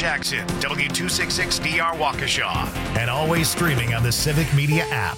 Jackson, W266DR Waukesha, and always streaming on the Civic Media app.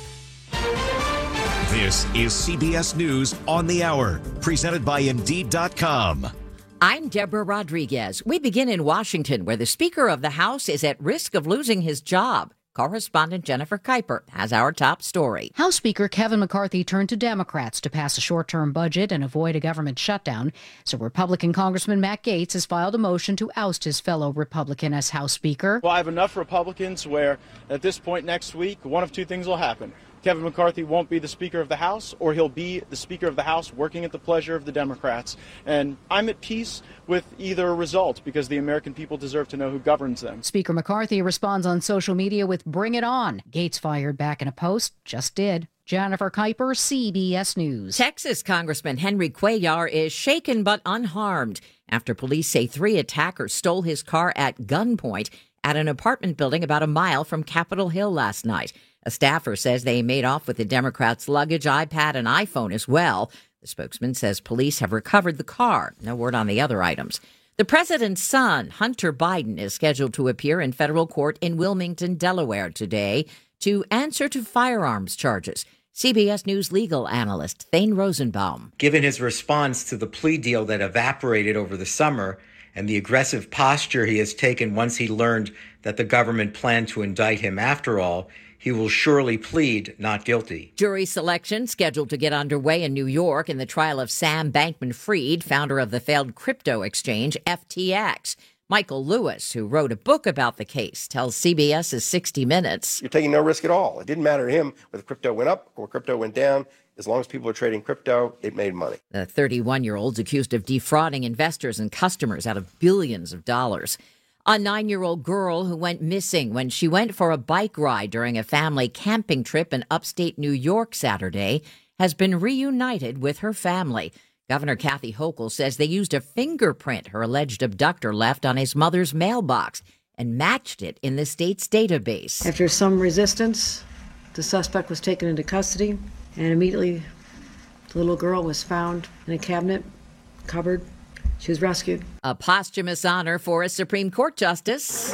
This is CBS News on the Hour, presented by Indeed.com. I'm Deborah Rodriguez. We begin in Washington, where the Speaker of the House is at risk of losing his job. Correspondent Jennifer Kuiper has our top story. House Speaker Kevin McCarthy turned to Democrats to pass a short-term budget and avoid a government shutdown. So Republican Congressman Matt Gaetz has filed a motion to oust his fellow Republican as House Speaker. Well, I have enough Republicans where at this point next week, one of two things will happen. Kevin McCarthy won't be the Speaker of the House, or he'll be the Speaker of the House working at the pleasure of the Democrats. And I'm at peace with either result because the American people deserve to know who governs them. Speaker McCarthy responds on social media with "Bring it on." Gaetz fired back in a post, just did. Jennifer Kuiper, CBS News. Texas Congressman Henry Cuellar is shaken but unharmed after police say 3 attackers stole his car at gunpoint at an apartment building about a mile from Capitol Hill last night. A staffer says they made off with the Democrats' luggage, iPad, and iPhone as well. The spokesman says police have recovered the car. No word on the other items. The president's son, Hunter Biden, is scheduled to appear in federal court in Wilmington, Delaware today to answer to firearms charges. CBS News legal analyst Thane Rosenbaum. Given his response to the plea deal that evaporated over the summer and the aggressive posture he has taken once he learned that the government planned to indict him after all, he will surely plead not guilty. Jury selection scheduled to get underway in New York in the trial of Sam Bankman-Fried, founder of the failed crypto exchange FTX. Michael Lewis, who wrote a book about the case, tells CBS's 60 Minutes. You're taking no risk at all. It didn't matter to him whether crypto went up or crypto went down. As long as people are trading crypto, it made money. The 31-year-old's accused of defrauding investors and customers out of billions of dollars. A 9-year-old girl who went missing when she went for a bike ride during a family camping trip in upstate New York Saturday has been reunited with her family. Governor Kathy Hochul says they used a fingerprint her alleged abductor left on his mother's mailbox and matched it in the state's database. After some resistance, the suspect was taken into custody, and immediately the little girl was found in a cabinet, cupboard. She was rescued. A posthumous honor for a Supreme Court justice.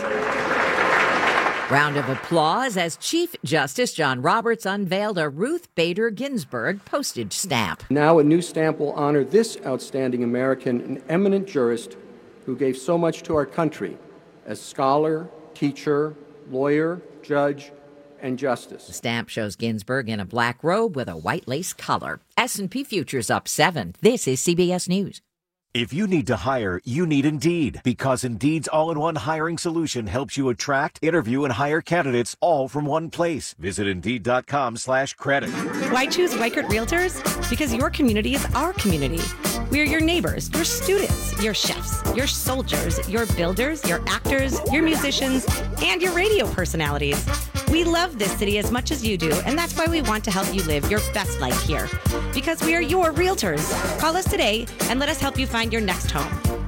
Round of applause as Chief Justice John Roberts unveiled a Ruth Bader Ginsburg postage stamp. Now a new stamp will honor this outstanding American and eminent jurist who gave so much to our country as scholar, teacher, lawyer, judge, and justice. The stamp shows Ginsburg in a black robe with a white lace collar. S&P futures up 7. This is CBS News. If you need to hire, you need Indeed, because Indeed's all-in-one hiring solution helps you attract, interview, and hire candidates all from one place. Visit Indeed.com/credit. Why choose Weichert Realtors? Because your community is our community. We're your neighbors, your students, your chefs, your soldiers, your builders, your actors, your musicians, and your radio personalities. We love this city as much as you do, and that's why we want to help you live your best life here. Because we are your realtors. Call us today and let us help you find your next home.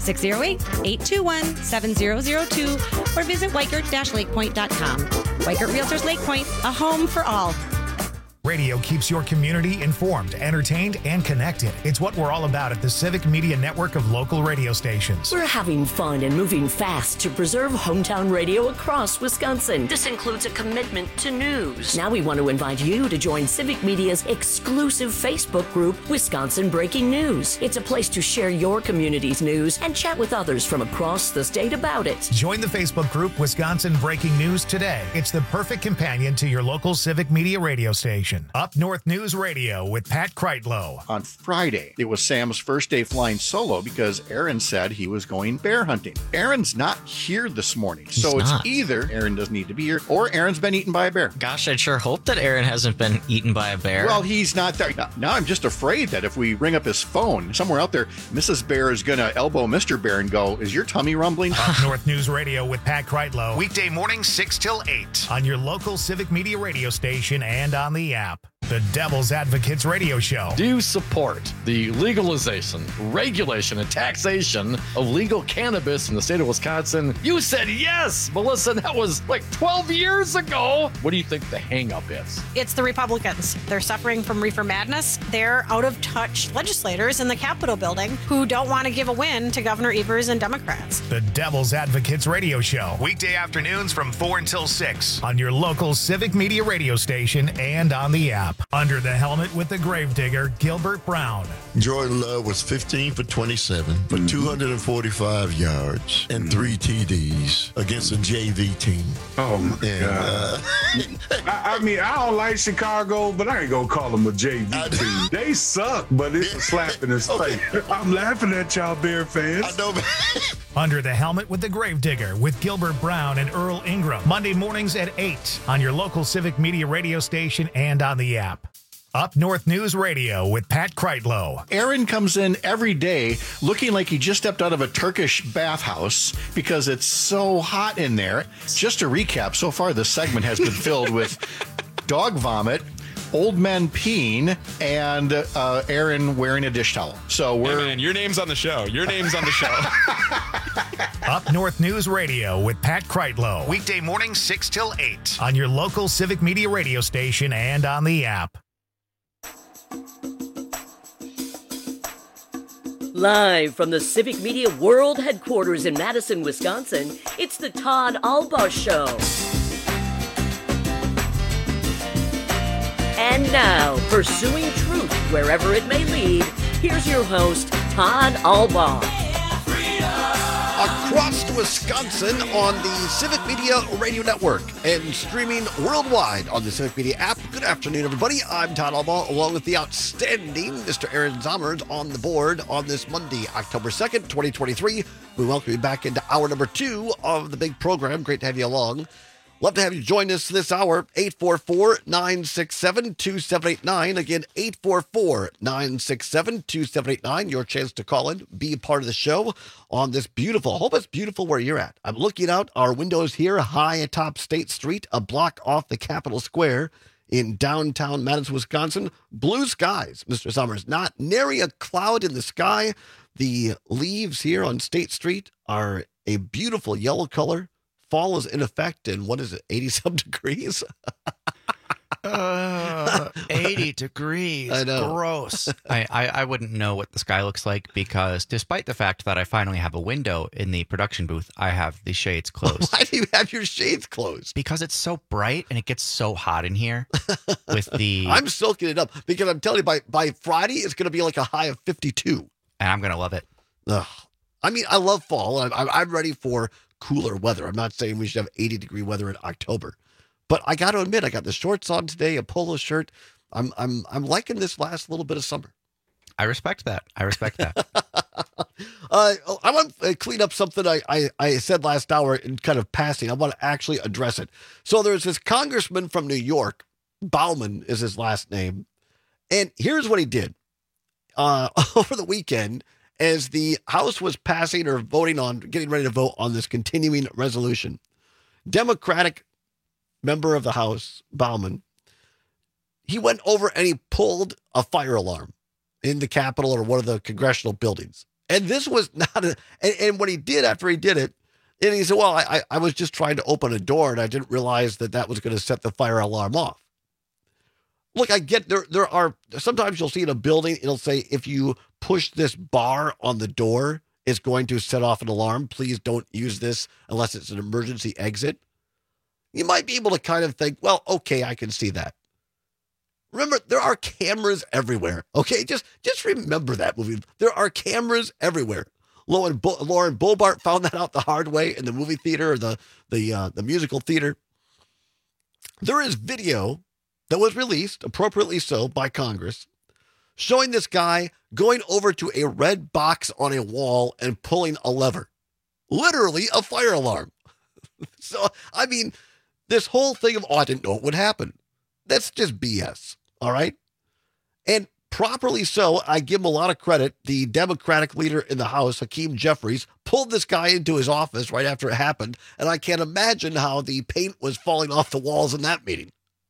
608-821-7002 or visit Weichert-LakePoint.com. Weichert Realtors Lake Point, a home for all. Radio keeps your community informed, entertained, and connected. It's what we're all about at the Civic Media Network of local radio stations. We're having fun and moving fast to preserve hometown radio across Wisconsin. This includes a commitment to news. Now we want to invite you to join Civic Media's exclusive Facebook group, Wisconsin Breaking News. It's a place to share your community's news and chat with others from across the state about it. Join the Facebook group Wisconsin Breaking News today. It's the perfect companion to your local Civic Media radio station. Up North News Radio with Pat Kreitlow. On Friday, it was Sam's first day flying solo because Aaron said he was going bear hunting. Aaron's not here this morning, so it's either Aaron doesn't need to be here or Aaron's been eaten by a bear. Gosh, I'd sure hope that Aaron hasn't been eaten by a bear. Well, he's not there. Now I'm just afraid that if we ring up his phone, somewhere out there, Mrs. Bear is going to elbow Mr. Bear and go, "Is your tummy rumbling?" Up North News Radio with Pat Kreitlow. Weekday morning 6 till 8 on your local Civic Media radio station and on the app. The Devil's Advocates Radio Show. Do you support the legalization, regulation, and taxation of legal cannabis in the state of Wisconsin? You said yes, Melissa. That was like 12 years ago. What do you think the hang-up is? It's the Republicans. They're suffering from reefer madness. They're out-of-touch legislators in the Capitol building who don't want to give a win to Governor Evers and Democrats. The Devil's Advocates Radio Show. Weekday afternoons from 4 until 6 on your local Civic Media radio station and on the app. Under the helmet with the gravedigger, Gilbert Brown. Jordan Love was 15 for 27 for 245 yards and 3 TDs against a JV team. Oh, my God. I mean, I don't like Chicago, but I ain't going to call them a JV team. They suck, but it's a slap in his face. I'm laughing at y'all Bear fans. I know, man. Under the helmet with the gravedigger with Gilbert Brown and Earl Ingram. Monday mornings at 8 on your local Civic Media radio station and on the app. Up North News Radio with Pat Kreitlow. Aaron comes in every day looking like he just stepped out of a Turkish bathhouse because it's so hot in there. Just to recap, so far this segment has been filled with dog vomit, old men peeing, and Aaron wearing a dish towel. So hey man, your name's on the show. Your name's on the show. Up North News Radio with Pat Kreitlow. Weekday mornings 6 till 8 on your local Civic Media radio station and on the app. Live from the Civic Media World Headquarters in Madison, Wisconsin, it's the Todd Albaugh Show. And now, pursuing truth wherever it may lead, here's your host, Todd Albaugh. Across Wisconsin on the Civic Media Radio Network and streaming worldwide on the Civic Media app. Good afternoon, everybody. I'm Todd Albaugh, along with the outstanding Mr. Aaron Zommers on the board on this Monday, October 2nd, 2023. We welcome you back into hour number 2 of the big program. Great to have you along. Love to have you join us this hour, 844-967-2789. Again, 844-967-2789. Your chance to call in, be a part of the show on this beautiful, I hope it's beautiful where you're at. I'm looking out our windows here high atop State Street, a block off the Capitol Square in downtown Madison, Wisconsin. Blue skies, Mr. Summers, not nary a cloud in the sky. The leaves here on State Street are a beautiful yellow color. Fall is in effect in, 80-some degrees? 80 degrees. I know. Gross. I wouldn't know what the sky looks like because despite the fact that I finally have a window in the production booth, I have the shades closed. Why do you have your shades closed? Because it's so bright and it gets so hot in here with the... I'm soaking it up because I'm telling you, by Friday, it's going to be like a high of 52. And I'm going to love it. Ugh. I mean, I love fall. I'm ready for cooler weather. I'm not saying we should have 80-degree weather in October, but I got to admit, I got the shorts on today, a polo shirt. I'm liking this last little bit of summer. I respect that. I want to clean up something I said last hour in kind of passing. I want to actually address it. So there's this congressman from New York, Bauman is his last name, and here's what he did over the weekend. As the House was passing or getting ready to vote on this continuing resolution, Democratic member of the House, Bauman, he went over and he pulled a fire alarm in the Capitol or one of the congressional buildings. And this was not and what he did after he did it, and he said, well, I was just trying to open a door and I didn't realize that was going to set the fire alarm off. Look, I get there are sometimes you'll see in a building, it'll say, if you push this bar on the door, it's going to set off an alarm. Please don't use this unless it's an emergency exit. You might be able to kind of think, well, okay, I can see that. Remember, there are cameras everywhere. Okay, just remember that movie. There are cameras everywhere. Lauren Boebert found that out the hard way in the movie theater or the musical theater. There is video that was released, appropriately so, by Congress, showing this guy going over to a red box on a wall and pulling a lever. Literally a fire alarm. So, I mean, this whole thing of, I didn't know it would happen. That's just BS, all right? And properly so, I give him a lot of credit. The Democratic leader in the House, Hakeem Jeffries, pulled this guy into his office right after it happened, and I can't imagine how the paint was falling off the walls in that meeting.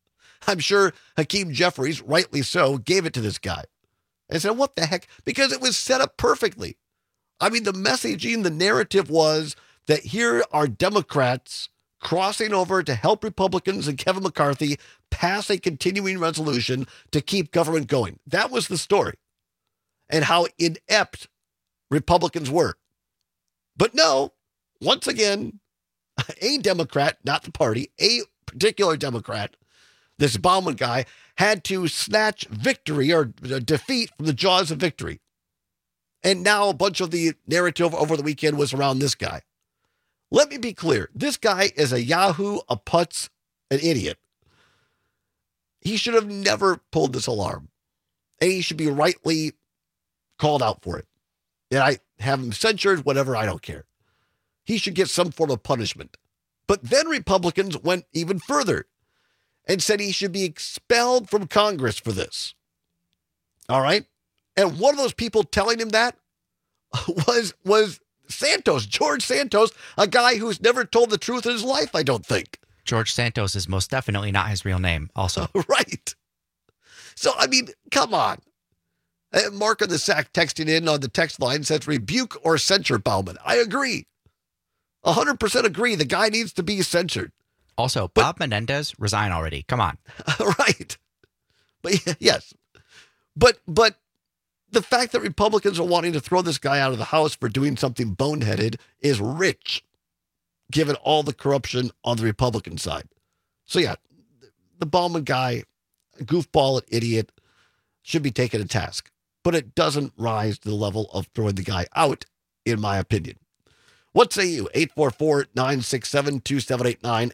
I'm sure Hakeem Jeffries, rightly so, gave it to this guy. And said, what the heck? Because it was set up perfectly. I mean, the messaging, the narrative was that here are Democrats crossing over to help Republicans and Kevin McCarthy pass a continuing resolution to keep government going. That was the story. And how inept Republicans were. But no, once again, a Democrat, not the party, a particular Democrat, this Baumann guy, had to snatch victory or defeat from the jaws of victory. And now a bunch of the narrative over the weekend was around this guy. Let me be clear. This guy is a yahoo, a putz, an idiot. He should have never pulled this alarm. And he should be rightly called out for it. And I have him censured, whatever, I don't care. He should get some form of punishment. But then Republicans went even further and said he should be expelled from Congress for this. All right? And one of those people telling him that was Santos, George Santos, a guy who's never told the truth in his life, I don't think. George Santos is most definitely not his real name, also. Right. So, I mean, come on. Mark on the Sack texting in on the text line says, rebuke or censure Baumann. I agree. 100% agree. The guy needs to be censored. Also, Bob Menendez, resign already. Come on. Right. But yes. But the fact that Republicans are wanting to throw this guy out of the House for doing something boneheaded is rich, given all the corruption on the Republican side. So yeah, the Baumann guy, goofball and idiot, should be taken to task. But it doesn't rise to the level of throwing the guy out, in my opinion. What say you? 844-967-2789.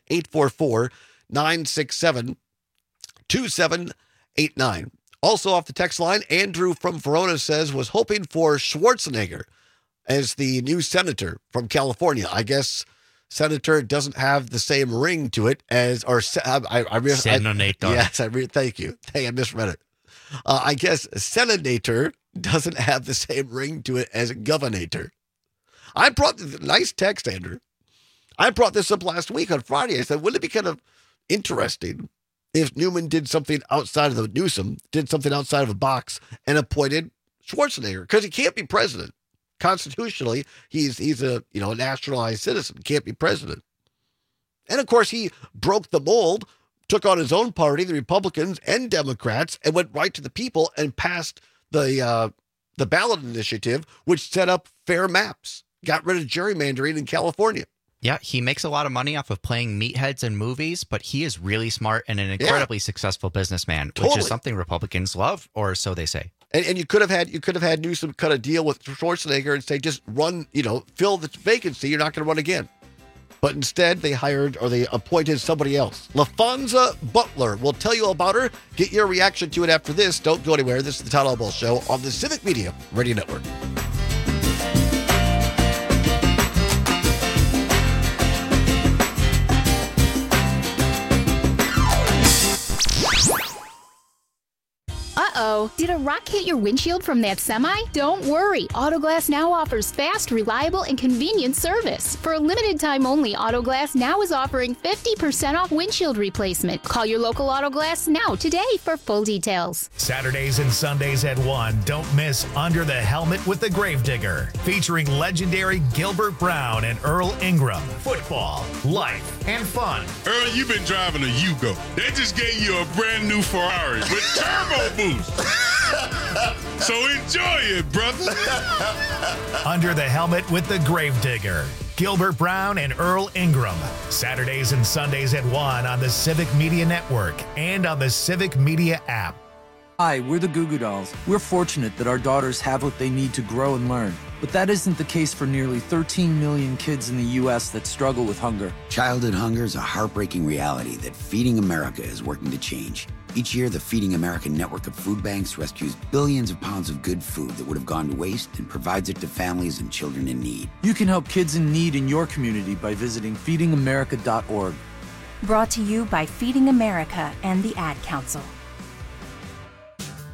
844-967-2789. Also off the text line, Andrew from Verona says, was hoping for Schwarzenegger as the new senator from California. I guess senator doesn't have the same ring to it as, or senator. Yes, thank you. Hey, I misread it. I guess senator doesn't have the same ring to it as governor. I brought this nice text, Andrew. I brought this up last week on Friday. I said, wouldn't it be kind of interesting if Newman did something outside of the Newsom, did something outside of a box and appointed Schwarzenegger? Because he can't be president. Constitutionally, he's a naturalized citizen, can't be president. And of course, he broke the mold, took on his own party, the Republicans and Democrats, and went right to the people and passed the ballot initiative, which set up fair maps, got rid of gerrymandering in California. Yeah, he makes a lot of money off of playing meatheads in movies, but he is really smart and an incredibly successful businessman, which is something Republicans love, or so they say. And you could have had Newsom cut a deal with Schwarzenegger and say, just run, fill the vacancy. You're not going to run again. But instead, they appointed somebody else. LaFonza Butler. We'll tell you about her. Get your reaction to it after this. Don't go anywhere. This is the Todd Albaugh Show on the Civic Media Radio Network. Uh-oh, did a rock hit your windshield from that semi? Don't worry, Autoglass Now offers fast, reliable, and convenient service. For a limited time only, Autoglass Now is offering 50% off windshield replacement. Call your local Autoglass Now today for full details. Saturdays and Sundays at 1, don't miss Under the Helmet with the Gravedigger, featuring legendary Gilbert Brown and Earl Ingram. Football, life, and fun. Earl, you've been driving a Yugo. They just gave you a brand new Ferrari with turbo boost. So enjoy it, brother. Under the Helmet with the Gravedigger, Gilbert Brown and Earl Ingram. Saturdays and Sundays at 1 on the Civic Media Network and on the Civic Media app. Hi, we're the Goo Goo Dolls. We're fortunate that our daughters have what they need to grow and learn. But that isn't the case for nearly 13 million kids in the U.S. that struggle with hunger. Childhood hunger is a heartbreaking reality that Feeding America is working to change. Each year, the Feeding America network of food banks rescues billions of pounds of good food that would have gone to waste and provides it to families and children in need. You can help kids in need in your community by visiting feedingamerica.org. Brought to you by Feeding America and the Ad Council.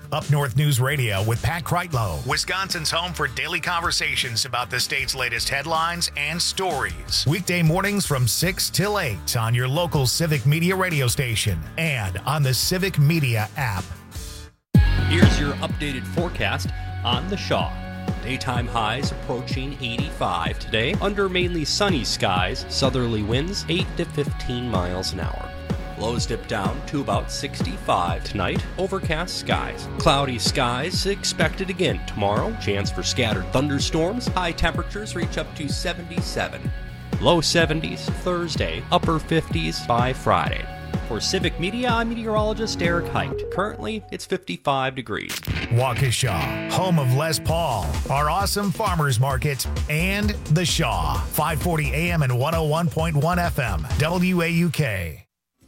Up North News Radio with Pat Kreitlow, Wisconsin's home for daily conversations about the state's latest headlines and stories. Weekday mornings from 6 till 8 on your local Civic Media radio station and on the Civic Media app. Here's your updated forecast on the Shaw. Daytime highs approaching 85 today under mainly sunny skies, southerly winds 8 to 15 miles an hour. Lows dip down to about 65 tonight, overcast skies. Cloudy skies expected again tomorrow, chance for scattered thunderstorms. High temperatures reach up to 77. Low 70s Thursday, upper 50s by Friday. For Civic Media, I'm meteorologist Eric Height. Currently, it's 55 degrees. Waukesha, home of Les Paul, our awesome farmers market, and the Shaw. 540 AM and 101.1 FM, WAUK.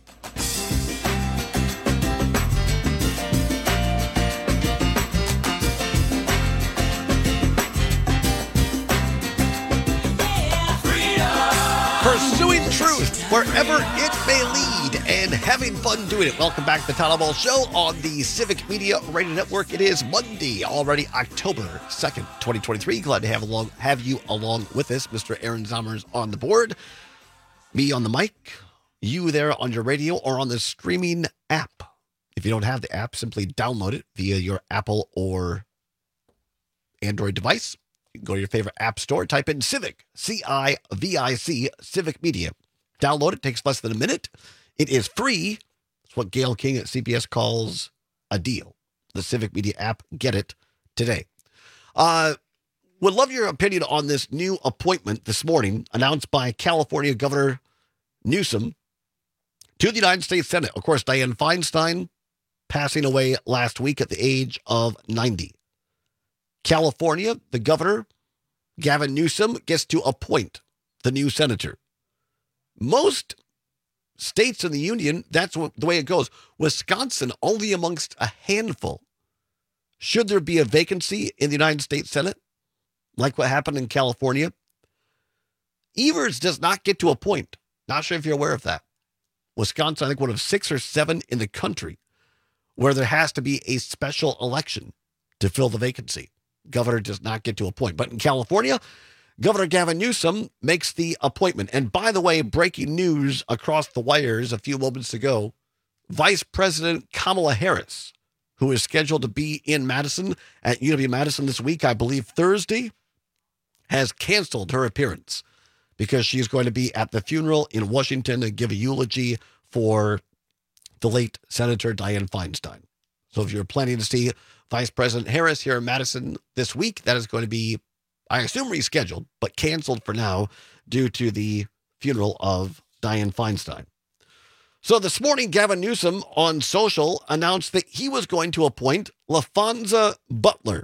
Pursuing truth wherever it may lead and having fun doing it. Welcome back to the Town Hall Show on the Civic Media Radio Network. It is Monday, already October 2nd, 2023. Glad to have you along with us. Mr. Aaron Zommers on the board, me on the mic, you there on your radio or on the streaming app. If you don't have the app, simply download it via your Apple or Android device. You can go to your favorite app store, type in Civic, C-I-V-I-C, Civic Media. Download it. Takes less than a minute. It is free. It's what Gail King at CBS calls a deal. The Civic Media app. Get it today. Would love your opinion on this new appointment this morning announced by California Governor Newsom to the United States Senate. Of course, Dianne Feinstein passing away last week at the age of 90. California, the governor, Gavin Newsom, gets to appoint the new senator. Most states in the union, that's the way it goes. Wisconsin, only amongst a handful. Should there be a vacancy in the United States Senate, like what happened in California, Evers does not get to appoint. Not sure if you're aware of that. Wisconsin, I think, one of 6 or 7 in the country where there has to be a special election to fill the vacancy. Governor does not get to appoint. But in California, Governor Gavin Newsom makes the appointment. And by the way, breaking news across the wires a few moments ago, Vice President Kamala Harris, who is scheduled to be in Madison at UW-Madison this week, I believe Thursday, has canceled her appearance because she's going to be at the funeral in Washington and give a eulogy for the late Senator Dianne Feinstein. So if you're planning to see Vice President Harris here in Madison this week, that is going to be, I assume, rescheduled, but canceled for now due to the funeral of Dianne Feinstein. So this morning, Gavin Newsom on social announced that he was going to appoint LaFonza Butler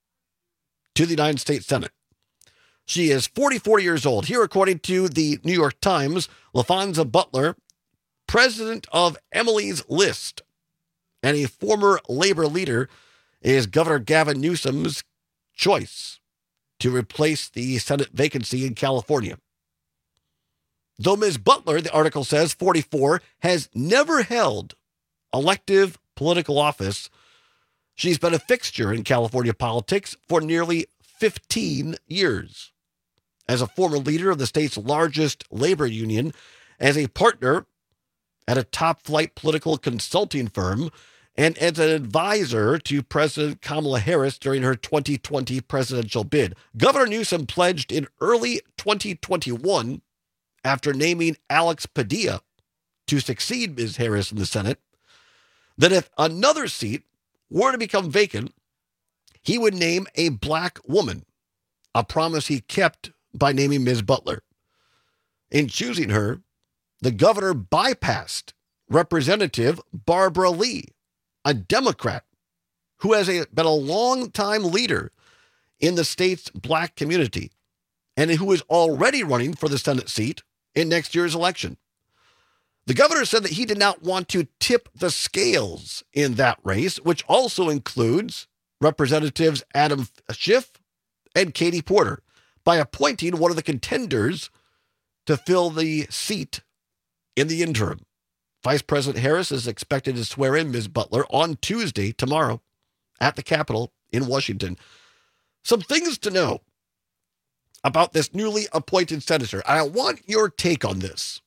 to the United States Senate. She is 44 years old. Here, according to the New York Times, LaFonza Butler, president of Emily's List and a former labor leader, is Governor Gavin Newsom's choice to replace the Senate vacancy in California. Though Ms. Butler, the article says, 44, has never held elective political office, she's been a fixture in California politics for nearly 15 years. As a former leader of the state's largest labor union, as a partner at a top-flight political consulting firm, and as an advisor to President Kamala Harris during her 2020 presidential bid. Governor Newsom pledged in early 2021, after naming Alex Padilla to succeed Ms. Harris in the Senate, that if another seat were to become vacant, he would name a black woman, a promise he kept by naming Ms. Butler. In choosing her, the governor bypassed Representative Barbara Lee, a Democrat who has been a long-time leader in the state's black community and who is already running for the Senate seat in next year's election. The governor said that he did not want to tip the scales in that race, which also includes Representatives Adam Schiff and Katie Porter, by appointing one of the contenders to fill the seat in the interim. Vice President Harris is expected to swear in Ms. Butler on Tuesday, tomorrow. at the Capitol in Washington. Some things to know about this newly appointed senator. I want your take on this.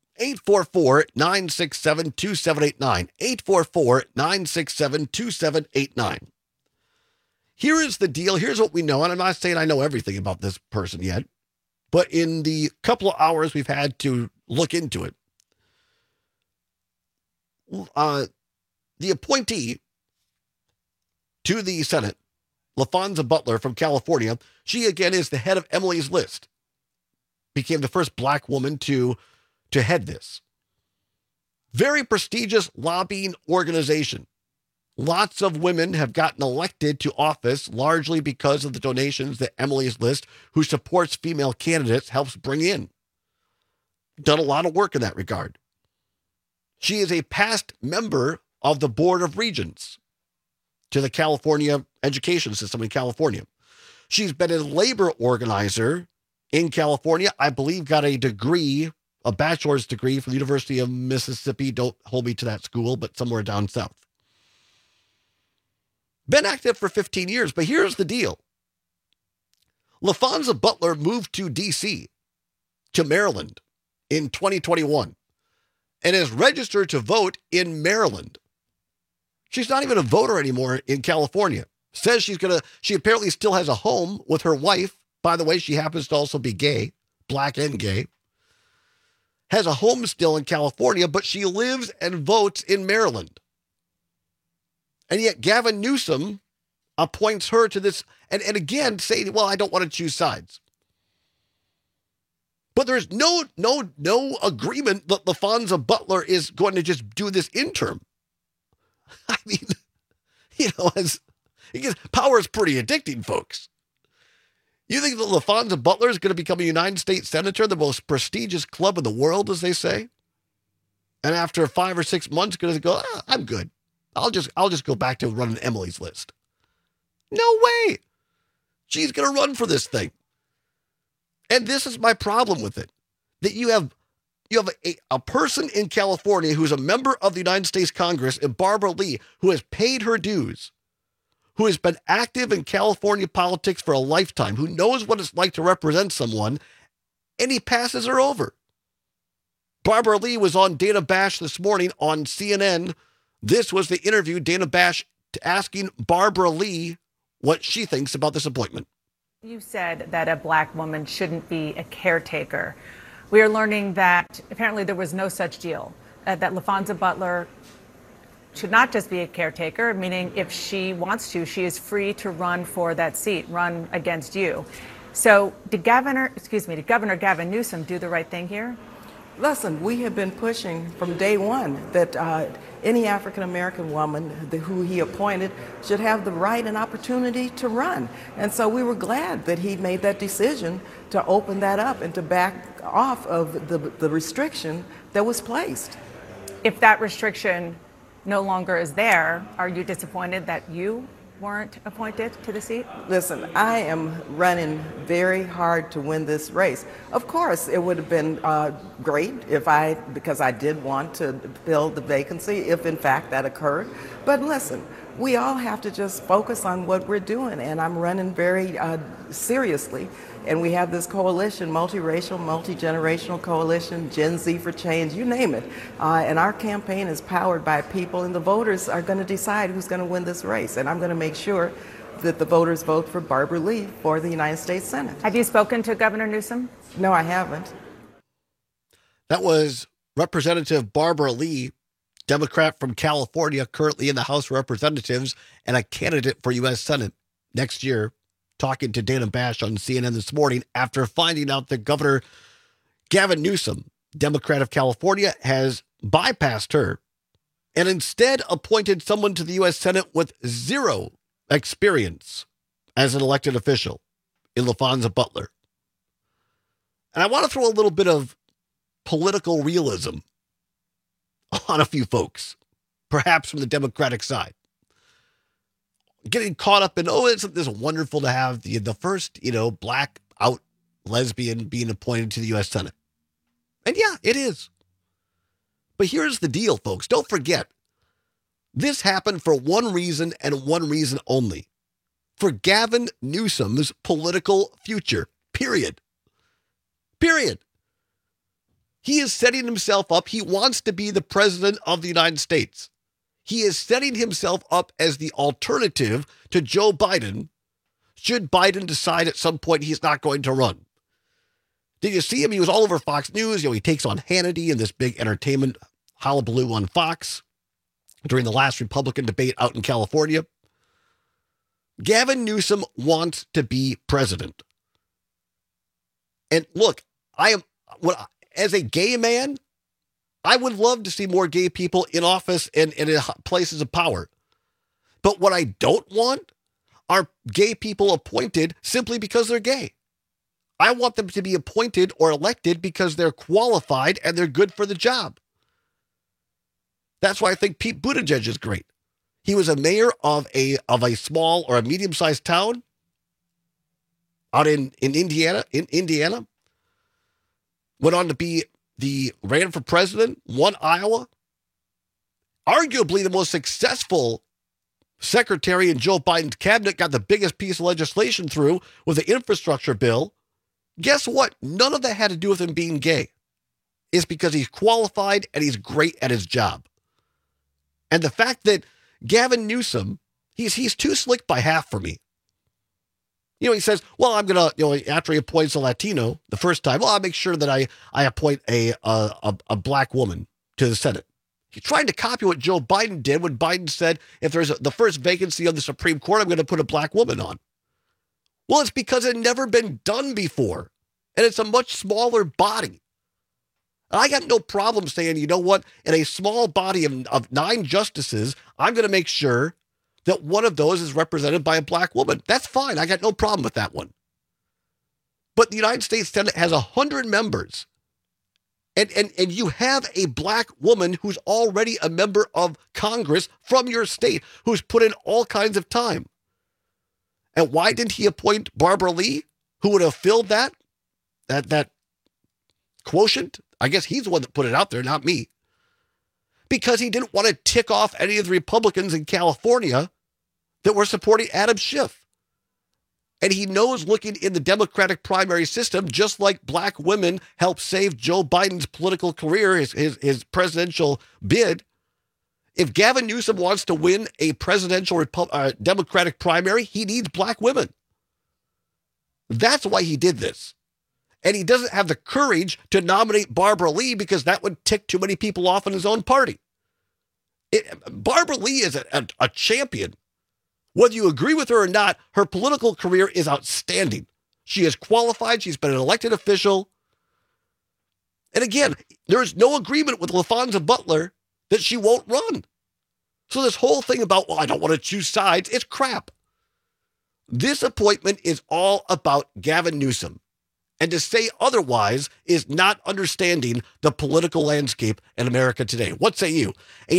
844-967-2789. 844-967-2789. Here is the deal. Here's what we know. And I'm not saying I know everything about this person yet, but in the couple of hours we've had to look into it, the appointee to the Senate, LaFonza Butler from California, she again is the head of Emily's List. Became the first black woman to head this. Very prestigious lobbying organization. Lots of women have gotten elected to office largely because of the donations that Emily's List, who supports female candidates, helps bring in. Done a lot of work in that regard. She is a past member of the Board of Regents to the California education system in California. She's been a labor organizer in California. I believe got a degree, a bachelor's degree from the University of Mississippi. Don't hold me to that school, but somewhere down south. Been active for 15 years, but here's the deal. LaFonza Butler moved to D.C., to Maryland, in 2021, and is registered to vote in Maryland. She's not even a voter anymore in California. Says she apparently still has a home with her wife. By the way, she happens to also be gay, black and gay. Has a home still in California, but she lives and votes in Maryland. And yet Gavin Newsom appoints her to this, and again saying, well, I don't want to choose sides. But there's no agreement that LaFonza Butler is going to just do this interim. I mean, power is pretty addicting, folks. You think that LaFonza Butler is going to become a United States Senator, the most prestigious club in the world, as they say? And after 5 or 6 months, going to go, I'm good. I'll just go back to running Emily's List. No way. She's going to run for this thing. And this is my problem with it. That you have a person in California who's a member of the United States Congress, and Barbara Lee, who has paid her dues, who has been active in California politics for a lifetime, who knows what it's like to represent someone, and he passes her over. Barbara Lee was on Dana Bash this morning on CNN. This was the interview, Dana Bash asking Barbara Lee what she thinks about this appointment. You said that a black woman shouldn't be a caretaker. We are learning that apparently there was no such deal, that LaFonza Butler should not just be a caretaker, meaning if she wants to, she is free to run for that seat, run against you. So did Governor Gavin Newsom do the right thing here? Listen, we have been pushing from day one that any African-American woman who he appointed should have the right and opportunity to run. And so we were glad that he made that decision to open that up and to back off of the restriction that was placed. If that restriction no longer is there, are you disappointed that you weren't appointed to the seat? Listen, I am running very hard to win this race. Of course, it would have been great because I did want to fill the vacancy, if in fact that occurred. But listen, we all have to just focus on what we're doing, and I'm running very seriously. And we have this coalition, multiracial, multi-generational coalition, Gen Z for Change, you name it. And our campaign is powered by people, and the voters are going to decide who's going to win this race. And I'm going to make sure that the voters vote for Barbara Lee for the United States Senate. Have you spoken to Governor Newsom? No, I haven't. That was Representative Barbara Lee, Democrat from California, currently in the House of Representatives and a candidate for U.S. Senate next year, talking to Dana Bash on CNN this morning after finding out that Governor Gavin Newsom, Democrat of California, has bypassed her and instead appointed someone to the U.S. Senate with zero experience as an elected official in LaFonza Butler. And I want to throw a little bit of political realism on a few folks, perhaps from the Democratic side. Getting caught up in, isn't this wonderful to have the first, black out lesbian being appointed to the U.S. Senate? And yeah, it is. But here's the deal, folks. Don't forget, This happened for one reason and one reason only. For Gavin Newsom's political future. Period. Period. He is setting himself up. He wants to be the president of the United States. He is setting himself up as the alternative to Joe Biden, should Biden decide at some point he's not going to run. Did you see him? He was all over Fox News. He takes on Hannity in this big entertainment hullabaloo on Fox during the last Republican debate out in California. Gavin Newsom wants to be president. And look, as a gay man, I would love to see more gay people in office and in places of power. But what I don't want are gay people appointed simply because they're gay. I want them to be appointed or elected because they're qualified and they're good for the job. That's why I think Pete Buttigieg is great. He was a mayor of a small or a medium-sized town out in Indiana. Went on to ran for president, won Iowa. Arguably the most successful secretary in Joe Biden's cabinet, got the biggest piece of legislation through with the infrastructure bill. Guess what? None of that had to do with him being gay. It's because he's qualified and he's great at his job. And the fact that Gavin Newsom, he's too slick by half for me. He says, well, I'm going to, after he appoints a Latino the first time, well, I'll make sure that I appoint a black woman to the Senate. He tried to copy what Joe Biden did when Biden said, if there's the first vacancy on the Supreme Court, I'm going to put a black woman on. Well, it's because it had never been done before. And it's a much smaller body. And I got no problem saying, you know what, in a small body of 9 justices, I'm going to make sure that one of those is represented by a black woman. That's fine. I got no problem with that one. But the United States Senate has 100 members. And you have a black woman who's already a member of Congress from your state, who's put in all kinds of time. And why didn't he appoint Barbara Lee, who would have filled that quotient? I guess he's the one that put it out there, not me. Because he didn't want to tick off any of the Republicans in California that were supporting Adam Schiff. And he knows, looking in the Democratic primary system, just like black women helped save Joe Biden's political career, his presidential bid, if Gavin Newsom wants to win a presidential Democratic primary, he needs black women. That's why he did this. And he doesn't have the courage to nominate Barbara Lee because that would tick too many people off in his own party. Barbara Lee is a champion. Whether you agree with her or not, her political career is outstanding. She is qualified. She's been an elected official. And again, there is no agreement with LaFonza Butler that she won't run. So this whole thing about, well, I don't want to choose sides, it's crap. This appointment is all about Gavin Newsom. And to say otherwise is not understanding the political landscape in America today. What say you?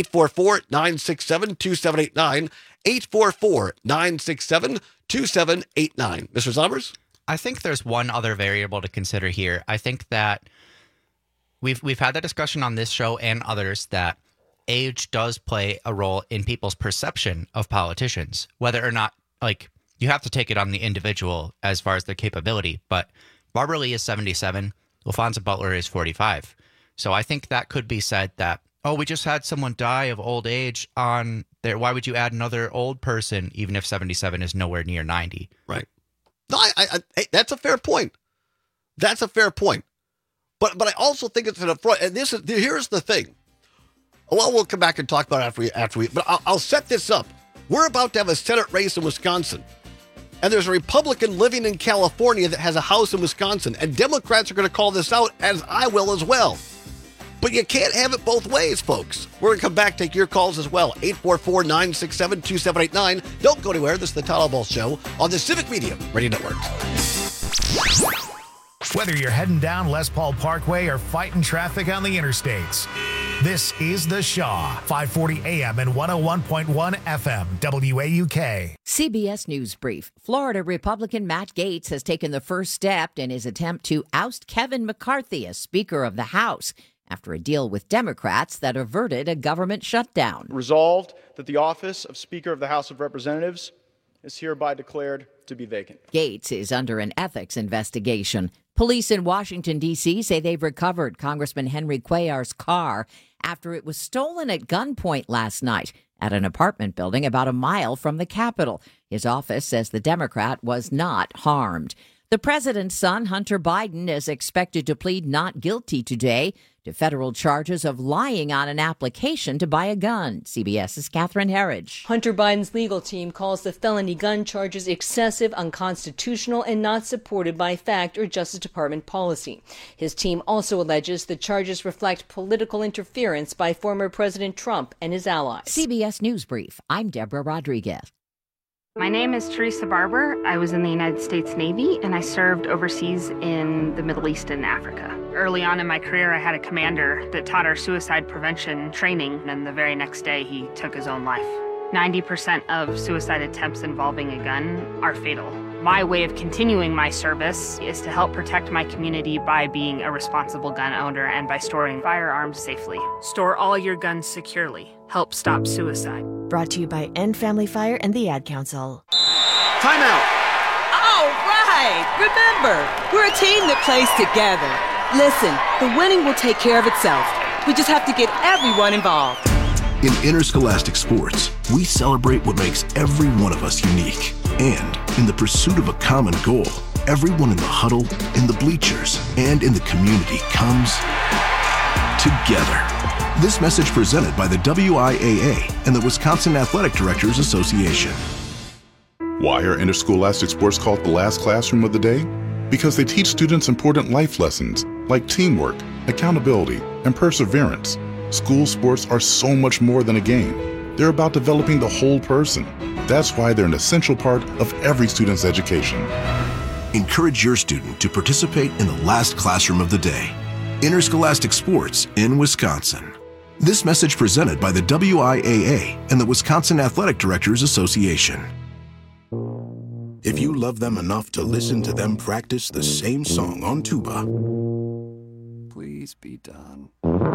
844-967-2789. 844-967-2789. Mr. Summers? I think there's one other variable to consider here. I think that we've had that discussion on this show and others that age does play a role in people's perception of politicians, whether or not, you have to take it on the individual as far as their capability, but Barbara Lee is 77. LaFonza Butler is 45. So I think that could be said that, oh, we just had someone die of old age on there. Why would you add another old person, even if 77 is nowhere near 90? Right. No, that's a fair point. That's a fair point. But I also think it's an affront. And here's the thing. Well, we'll come back and talk about it after we. But I'll set this up. We're about to have a Senate race in Wisconsin. And there's a Republican living in California that has a house in Wisconsin. And Democrats are going to call this out, as I will as well. But you can't have it both ways, folks. We're going to come back, take your calls as well. 844-967-2789. Don't go anywhere. This is the Tyler Ball Show on the Civic Media Radio Network. Whether you're heading down Les Paul Parkway or fighting traffic on the interstates, this is The Shaw, 540 AM and 101.1 FM, WAUK. CBS News Brief. Florida Republican Matt Gaetz has taken the first step in his attempt to oust Kevin McCarthy as Speaker of the House. after a deal with Democrats that averted a government shutdown. Resolved that the office of Speaker of the House of Representatives is hereby declared to be vacant. Gates is under an ethics investigation. Police in Washington, D.C. say they've recovered Congressman Henry Cuellar's car after it was stolen at gunpoint last night at an apartment building about a mile from the Capitol. His office says the Democrat was not harmed. The president's son, Hunter Biden, is expected to plead not guilty today to federal charges of lying on an application to buy a gun. CBS's Catherine Herridge. Hunter Biden's legal team calls the felony gun charges excessive, unconstitutional, and not supported by fact or Justice Department policy. His team also alleges the charges reflect political interference by former President Trump and his allies. CBS News Brief. I'm Deborah Rodriguez. My name is Teresa Barber. I was in the United States Navy, and I served overseas in the Middle East and Africa. Early on in my career, I had a commander that taught our suicide prevention training, and the very next day, he took his own life. 90% of suicide attempts involving a gun are fatal. My way of continuing my service is to help protect my community by being a responsible gun owner and by storing firearms safely. Store all your guns securely. Help stop suicide. Brought to you by End Family Fire and the Ad Council. Time out. All right. Remember, we're a team that plays together. Listen, the winning will take care of itself. We just have to get everyone involved. In interscholastic sports, we celebrate what makes every one of us unique. And in the pursuit of a common goal, everyone in the huddle, in the bleachers, and in the community comes together. This message presented by the WIAA and the Wisconsin Athletic Directors Association. Why are interscholastic sports called the last classroom of the day? Because they teach students important life lessons like teamwork, accountability, and perseverance. School sports are so much more than a game. They're about developing the whole person. That's why they're an essential part of every student's education. Encourage your student to participate in the last classroom of the day. Interscholastic sports in Wisconsin. This message presented by the WIAA and the Wisconsin Athletic Directors Association. If you love them enough to listen to them practice the same song on tuba, please be done.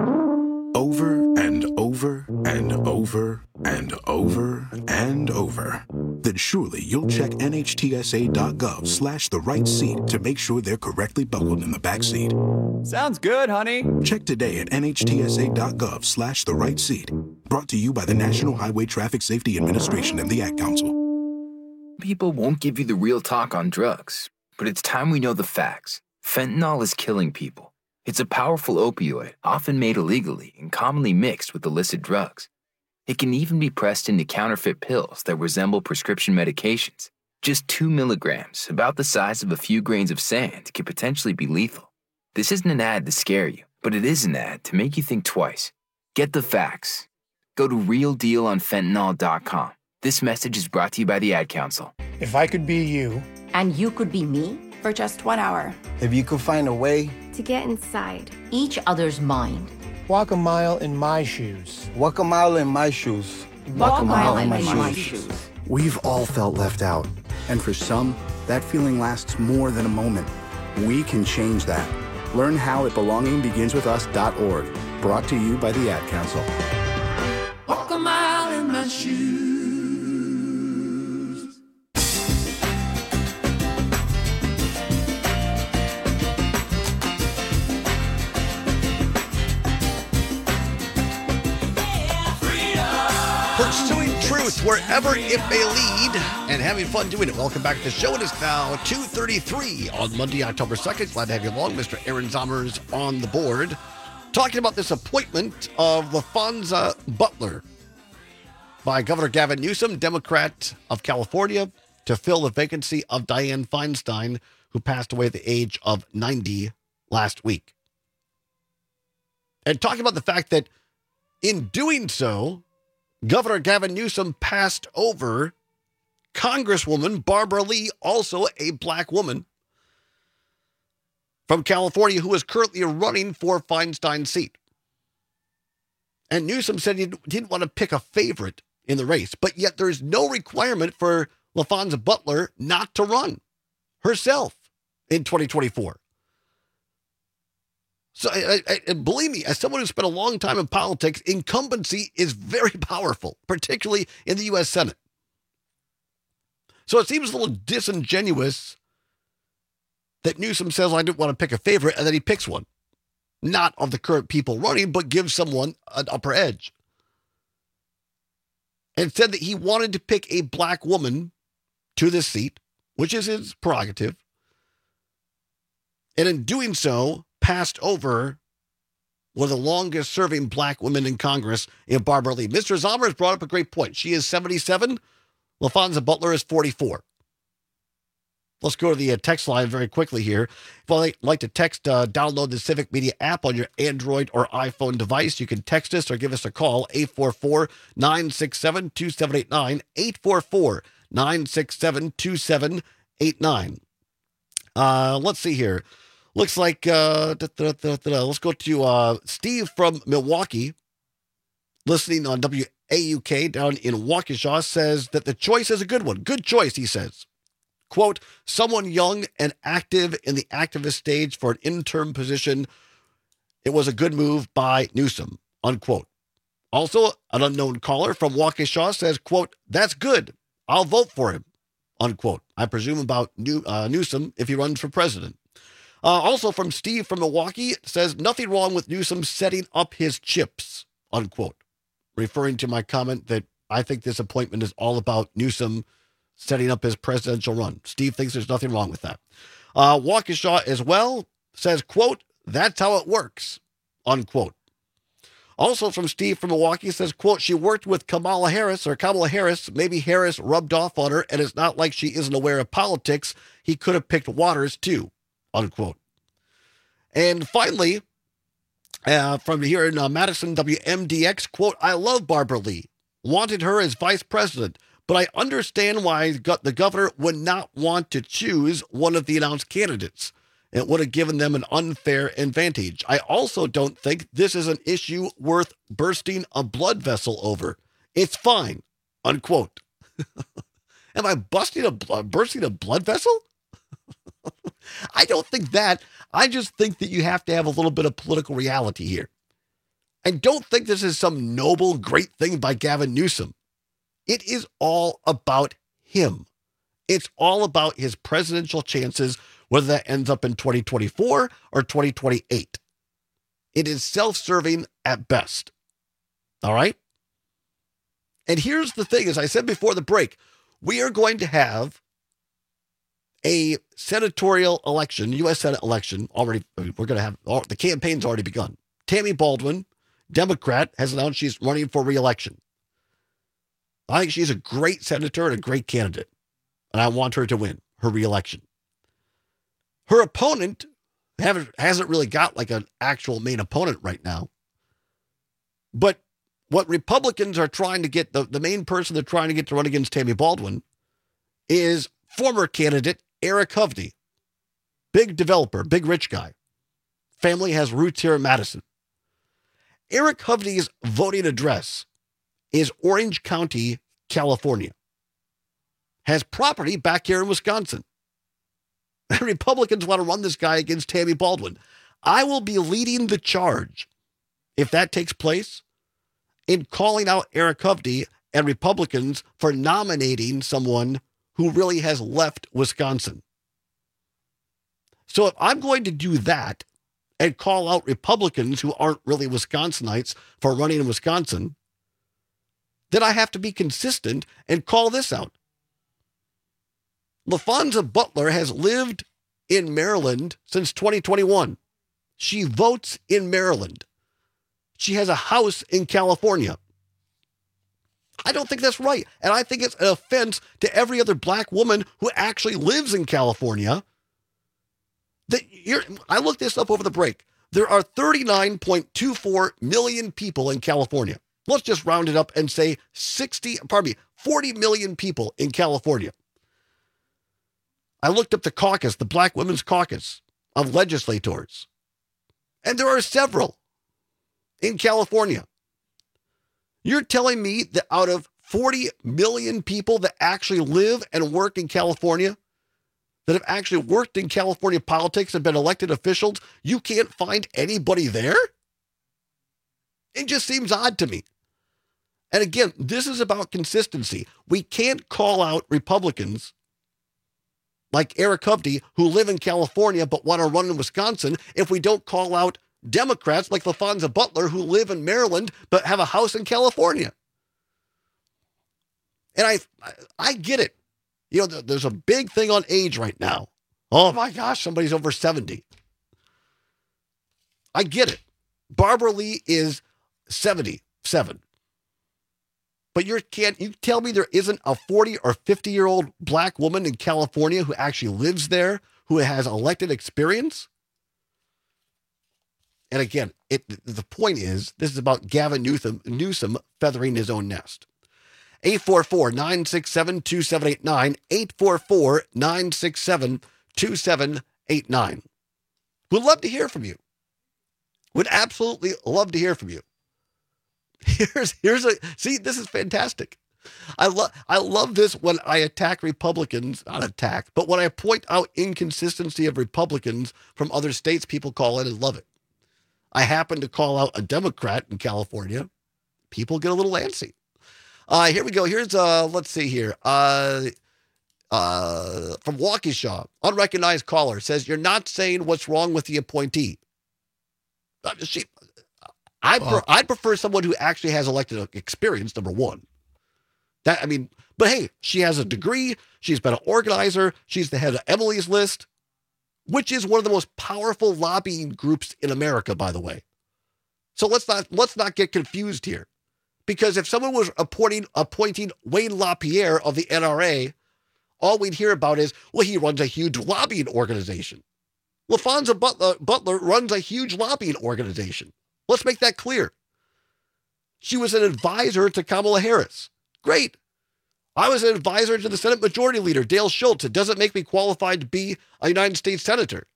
Over and over and over and over and over, then surely you'll check nhtsa.gov/the right seat to make sure they're correctly buckled in the back seat. Sounds good, honey. Check today at nhtsa.gov/the right seat. Brought to you by the National Highway Traffic Safety Administration and the Ad Council. People won't give you the real talk on drugs, but it's time we know the facts. Fentanyl is killing people. It's a powerful opioid, often made illegally and commonly mixed with illicit drugs. It can even be pressed into counterfeit pills that resemble prescription medications. Just 2 milligrams, about the size of a few grains of sand, can potentially be lethal. This isn't an ad to scare you, but it is an ad to make you think twice. Get the facts. Go to realdealonfentanyl.com. This message is brought to you by the Ad Council. If I could be you, and you could be me for just 1 hour, if you could find a way to get inside each other's mind, walk a mile in my shoes. Walk a mile in my shoes. Walk a mile in my shoes. We've all felt left out. And for some, that feeling lasts more than a moment. We can change that. Learn how at belongingbeginswithus.org. Brought to you by the Ad Council. Walk a mile in my shoes. Pursuing truth wherever it may lead and having fun doing it. Welcome back to the show. It is now 2:33 on Monday, October 2nd. Glad to have you along. Mr. Aaron Zommers on the board. Talking about this appointment of LaFonza Butler by Governor Gavin Newsom, Democrat of California, to fill the vacancy of Dianne Feinstein, who passed away at the age of 90 last week. And talking about the fact that in doing so, Governor Gavin Newsom passed over Congresswoman Barbara Lee, also a black woman from California, who is currently running for Feinstein's seat. And Newsom said he didn't want to pick a favorite in the race, but yet there's no requirement for LaFonza Butler not to run herself in 2024. So and believe me, as someone who spent a long time in politics, incumbency is very powerful, particularly in the U.S. Senate. So it seems a little disingenuous that Newsom says, I didn't want to pick a favorite, and then he picks one. Not of the current people running, but gives someone an upper edge. And said that he wanted to pick a black woman to this seat, which is his prerogative. And in doing so, passed over one of the longest serving black women in Congress in Barbara Lee. Mr. Zommer has brought up a great point. She is 77. LaFonza Butler is 44. Let's go to the text line very quickly here. If you'd like to text, download the Civic Media app on your Android or iPhone device. You can text us or give us a call, 844-967-2789, 844-967-2789. Let's see here. Looks like, let's go to Steve from Milwaukee, listening on WAUK down in Waukesha, says that the choice is a good one. Good choice, he says. Quote, someone young and active in the activist stage for an interim position. It was a good move by Newsom, unquote. Also, an unknown caller from Waukesha says, quote, that's good. I'll vote for him, unquote. I presume about Newsom if he runs for president. Also from Steve from Milwaukee says, nothing wrong with Newsom setting up his chips, unquote. Referring to my comment that I think this appointment is all about Newsom setting up his presidential run. Steve thinks there's nothing wrong with that. Waukesha as well says, quote, that's how it works, unquote. Also from Steve from Milwaukee says, quote, she worked with Kamala Harris. Maybe Harris rubbed off on her, and it's not like she isn't aware of politics. He could have picked Waters too, unquote. And finally, from here in Madison, WMDX, quote, I love Barbara Lee. Wanted her as vice president. But I understand why the governor would not want to choose one of the announced candidates. It would have given them an unfair advantage. I also don't think this is an issue worth bursting a blood vessel over. It's fine, unquote. Am I bursting a blood vessel? I don't think that. I just think that you have to have a little bit of political reality here. I don't think this is some noble, great thing by Gavin Newsom. It is all about him. It's all about his presidential chances, whether that ends up in 2024 or 2028. It is self-serving at best. All right? And here's the thing, as I said before the break, we are going to have a senatorial election, U.S. Senate election already. We're going to have, the campaign's already begun. Tammy Baldwin, Democrat, has announced she's running for re-election. I think she's a great senator and a great candidate, and I want her to win her re-election. Her opponent hasn't really got like an actual main opponent right now. But what Republicans are trying to get, the main person they're trying to get to run against Tammy Baldwin is former candidate Eric Hovde. Big developer, big rich guy. Family has roots here in Madison. Eric Hovde's voting address is Orange County, California. Has property back here in Wisconsin. Republicans want to run this guy against Tammy Baldwin. I will be leading the charge, if that takes place, in calling out Eric Hovde and Republicans for nominating someone who really has left Wisconsin. So if I'm going to do that and call out Republicans who aren't really Wisconsinites for running in Wisconsin, then I have to be consistent and call this out. LaFonza Butler has lived in Maryland since 2021. She votes in Maryland. She has a house in California. I don't think that's right. And I think it's an offense to every other black woman who actually lives in California. I looked this up over the break. There are 39.24 million people in California. Let's just round it up and say 40 million people in California. I looked up the caucus, the Black Women's Caucus of legislators, and there are several in California. You're telling me that out of 40 million people that actually live and work in California, that have actually worked in California politics and been elected officials, you can't find anybody there? It just seems odd to me. And again, this is about consistency. We can't call out Republicans like Eric Hovde, who live in California but want to run in Wisconsin, if we don't call out Democrats like LaFonza Butler, who live in Maryland but have a house in California. And I get it. You know, there's a big thing on age right now. Oh my gosh, somebody's over 70. I get it. Barbara Lee is 77. But you tell me there isn't a 40 or 50-year-old black woman in California who actually lives there, who has elected experience? And again, the point is, this is about Gavin Newsom feathering his own nest. 844-967-2789, 844-967-2789. We'd love to hear from you. Would absolutely love to hear from you. See, this is fantastic. I love this when I attack Republicans, not attack, but when I point out inconsistency of Republicans from other states, people call in and love it. I happen to call out a Democrat in California. People get a little antsy. Here we go. Here's, let's see here. From Waukesha, unrecognized caller says, you're not saying what's wrong with the appointee. I'd prefer someone who actually has elected experience, number one. But hey, she has a degree. She's been an organizer. She's the head of Emily's List, which is one of the most powerful lobbying groups in America, by the way. So let's not get confused here. Because if someone was appointing Wayne LaPierre of the NRA, all we'd hear about is, well, he runs a huge lobbying organization. LaFonza Butler runs a huge lobbying organization. Let's make that clear. She was an advisor to Kamala Harris. Great. I was an advisor to the Senate Majority Leader, Dale Schultz. It doesn't make me qualified to be a United States Senator.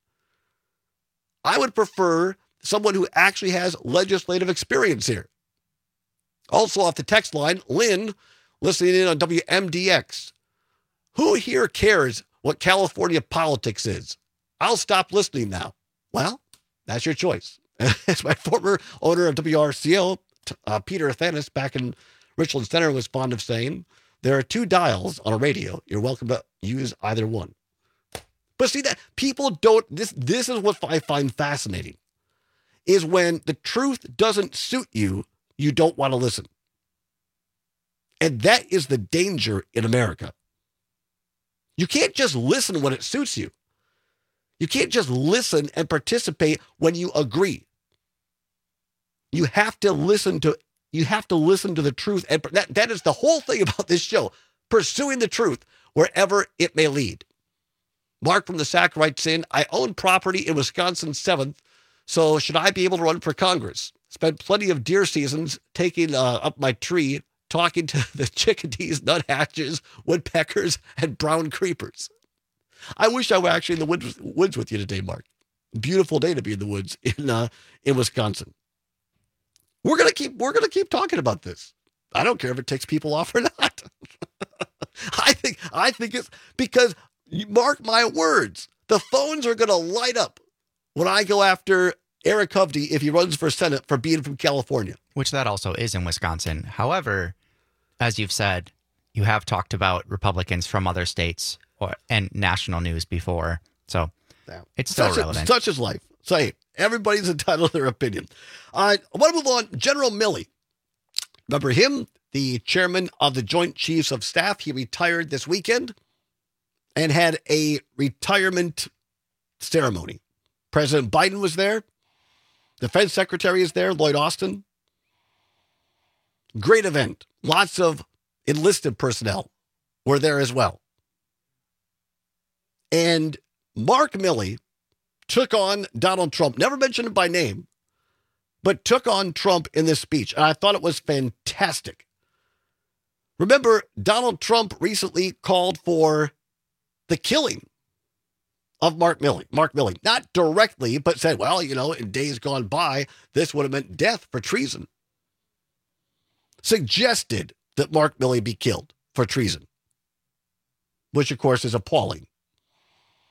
I would prefer someone who actually has legislative experience here. Also off the text line, Lynn, listening in on WMDX. Who here cares what California politics is? I'll stop listening now. Well, that's your choice. As my former owner of WRCO, Peter Athanas, back in Richland Center, was fond of saying, there are two dials on a radio. You're welcome to use either one. But see, that people don't, this is what I find fascinating, is when the truth doesn't suit you, you don't want to listen. And that is the danger in America. You can't just listen when it suits you. You can't just listen and participate when you agree. You have to listen to the truth. And that is the whole thing about this show, pursuing the truth wherever it may lead. Mark from the Sac writes in, I own property in Wisconsin 7th, so should I be able to run for Congress? Spent plenty of deer seasons taking up my tree, talking to the chickadees, nuthatches, woodpeckers, and brown creepers. I wish I were actually in the woods with you today, Mark. Beautiful day to be in the woods in Wisconsin. We're gonna keep talking about this. I don't care if it takes people off or not. I think it's because, mark my words, the phones are gonna light up when I go after Eric Hovde if he runs for Senate for being from California. Which that also is in Wisconsin. However, as you've said, you have talked about Republicans from other states and national news before. So it's still relevant. Such is life. So hey, everybody's entitled to their opinion. I want to move on. General Milley. Remember him, the chairman of the Joint Chiefs of Staff. He retired this weekend and had a retirement ceremony. President Biden was there. Defense Secretary is there, Lloyd Austin. Great event. Lots of enlisted personnel were there as well. And Mark Milley took on Donald Trump, never mentioned him by name, but took on Trump in this speech. And I thought it was fantastic. Remember, Donald Trump recently called for the killing of Mark Milley, not directly, but said, well, in days gone by, this would have meant death for treason. Suggested that Mark Milley be killed for treason, which of course is appalling.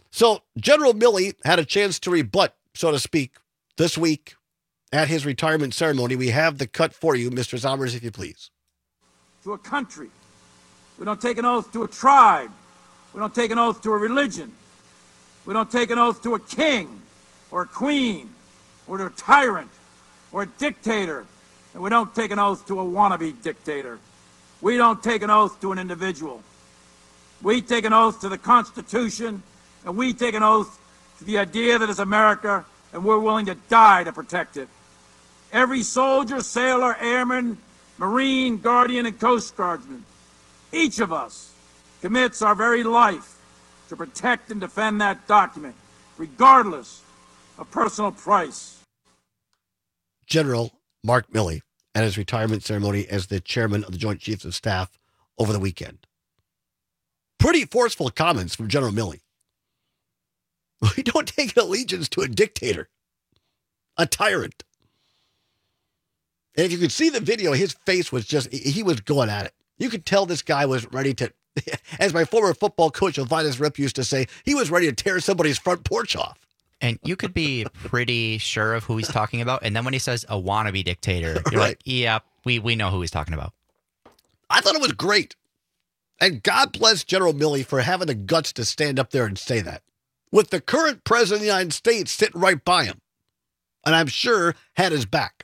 So General Milley had a chance to rebut, so to speak, this week at his retirement ceremony. We have the cut for you, Mr. Zommers, if you please. To a country. We don't take an oath to a tribe. We don't take an oath to a religion. We don't take an oath to a king or a queen or to a tyrant or a dictator. And we don't take an oath to a wannabe dictator. We don't take an oath to an individual. We take an oath to the Constitution, and we take an oath to the idea that is America, and we're willing to die to protect it. Every soldier, sailor, airman, Marine, Guardian, and Coast Guardsman, each of us commits our very life to protect and defend that document, regardless of personal price. General Mark Milley at his retirement ceremony as the chairman of the Joint Chiefs of Staff over the weekend. Pretty forceful comments from General Milley. We don't take an allegiance to a dictator, a tyrant. And if you could see the video, his face was just, he was going at it. You could tell this guy was ready to, as my former football coach, Elvinas Rip, used to say, he was ready to tear somebody's front porch off. And you could be pretty sure of who he's talking about. And then when he says a wannabe dictator, you're like, yeah, we know who he's talking about. I thought it was great. And God bless General Milley for having the guts to stand up there and say that. With the current president of the United States sitting right by him. And I'm sure had his back.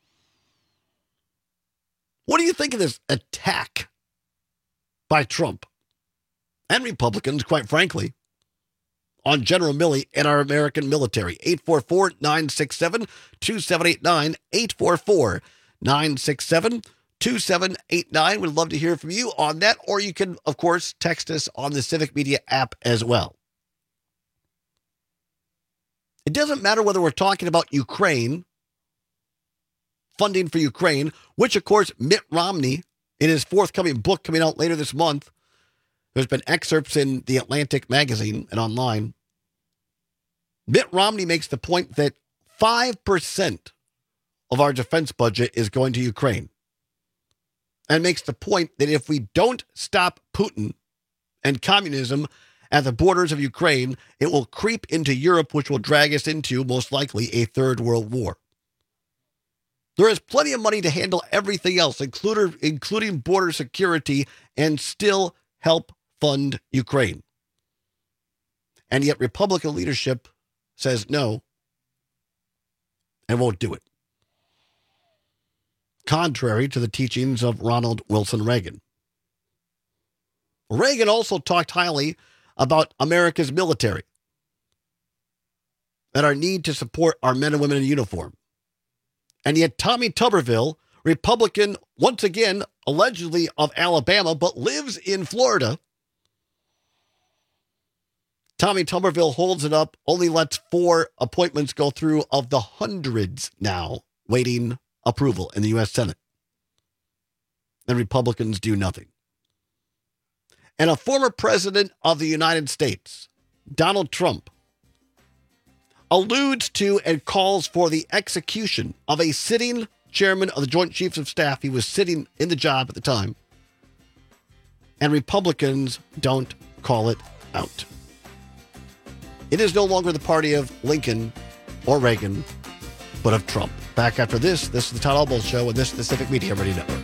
What do you think of this attack by Trump and Republicans, quite frankly, on General Milley and our American military? 844-967-2789, 844-967-2789. We'd love to hear from you on that, or you can, of course, text us on the Civic Media app as well. It doesn't matter whether we're talking about Ukraine, funding for Ukraine, which, of course, Mitt Romney, in his forthcoming book coming out later this month, there's been excerpts in The Atlantic magazine and online. Mitt Romney makes the point that 5% of our defense budget is going to Ukraine. And makes the point that if we don't stop Putin and communism at the borders of Ukraine, it will creep into Europe, which will drag us into, most likely, a third world war. There is plenty of money to handle everything else, including border security, and still help fund Ukraine. And yet Republican leadership says no and won't do it. Contrary to the teachings of Ronald Wilson Reagan. Reagan also talked highly about America's military and our need to support our men and women in uniform. And yet Tommy Tuberville, Republican, once again, allegedly of Alabama, but lives in Florida. Tommy Tuberville holds it up, only lets 4 appointments go through of the hundreds now waiting approval in the U.S. Senate. And Republicans do nothing. And a former president of the United States, Donald Trump, alludes to and calls for the execution of a sitting chairman of the Joint Chiefs of Staff. He was sitting in the job at the time. And Republicans don't call it out. It is no longer the party of Lincoln or Reagan, but of Trump. Back after this. This is the Todd Alboldt Show, and this is the Civic Media Radio Network.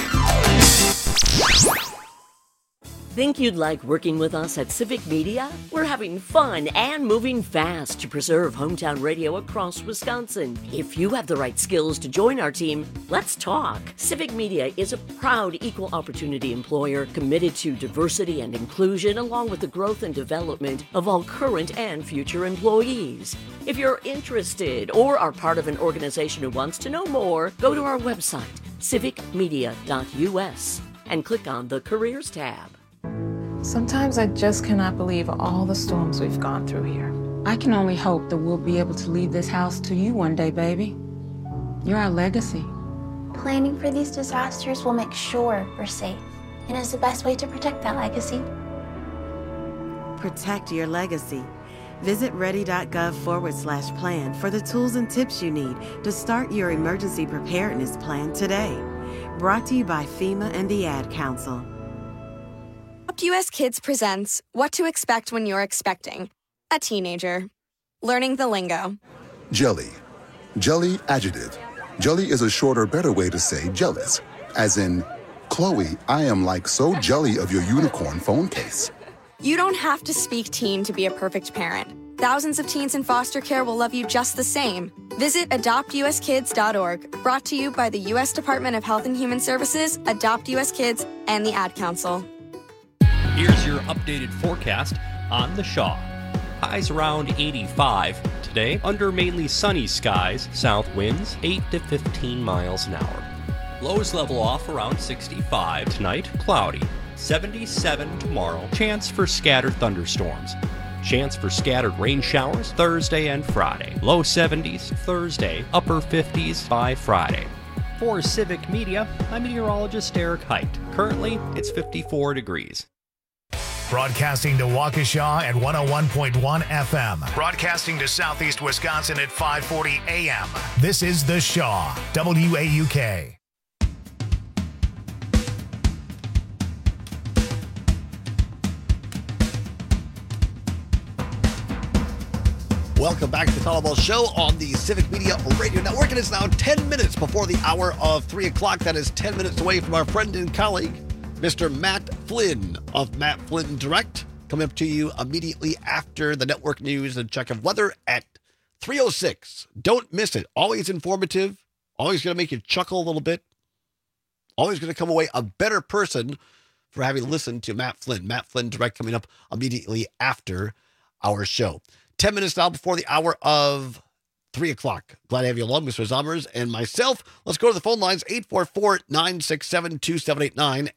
Think you'd like working with us at Civic Media? We're having fun and moving fast to preserve hometown radio across Wisconsin. If you have the right skills to join our team, let's talk. Civic Media is a proud equal opportunity employer committed to diversity and inclusion, along with the growth and development of all current and future employees. If you're interested or are part of an organization who wants to know more, go to our website, civicmedia.us, and click on the Careers tab. Sometimes I just cannot believe all the storms we've gone through here. I can only hope that we'll be able to leave this house to you one day, baby. You're our legacy. Planning for these disasters will make sure we're safe, and is the best way to protect that legacy. Protect your legacy. Visit ready.gov/plan for the tools and tips you need to start your emergency preparedness plan today. Brought to you by FEMA and the Ad Council. US Kids presents What to Expect When You're Expecting. a teenager. Learning the lingo. Jelly. Jelly adjective. Jelly is a shorter, better way to say jealous. As in, Chloe, I am like so jelly of your unicorn phone case. You don't have to speak teen to be a perfect parent. Thousands of teens in foster care will love you just the same. Visit adoptuskids.org, brought to you by the U.S. Department of Health and Human Services, Adopt U.S. Kids, and the Ad Council. Here's your updated forecast on the Shaw. Highs around 85 today, under mainly sunny skies, south winds 8 to 15 miles an hour. Lows level off around 65 tonight, cloudy. 77 tomorrow, chance for scattered thunderstorms. Chance for scattered rain showers Thursday and Friday. Low 70s Thursday, upper 50s by Friday. For Civic Media, I'm meteorologist Eric Height. Currently, it's 54 degrees. Broadcasting to Waukesha at 101.1 FM. Broadcasting to Southeast Wisconsin at 540 AM. This is The Shaw, WAUK. Welcome back to the Call Ball Show on the Civic Media Radio Network. It is now 10 minutes before the hour of 3 o'clock. That is 10 minutes away from our friend and colleague, Mr. Matt Flynn of Matt Flynn Direct, coming up to you immediately after the network news and check of weather at 3:06. Don't miss it. Always informative. Always going to make you chuckle a little bit. Always going to come away a better person for having listened to Matt Flynn. Matt Flynn Direct coming up immediately after our show. 10 minutes now before the hour of 3 o'clock. Glad to have you along, Mr. Zommers and myself. Let's go to the phone lines, 844-967-2789,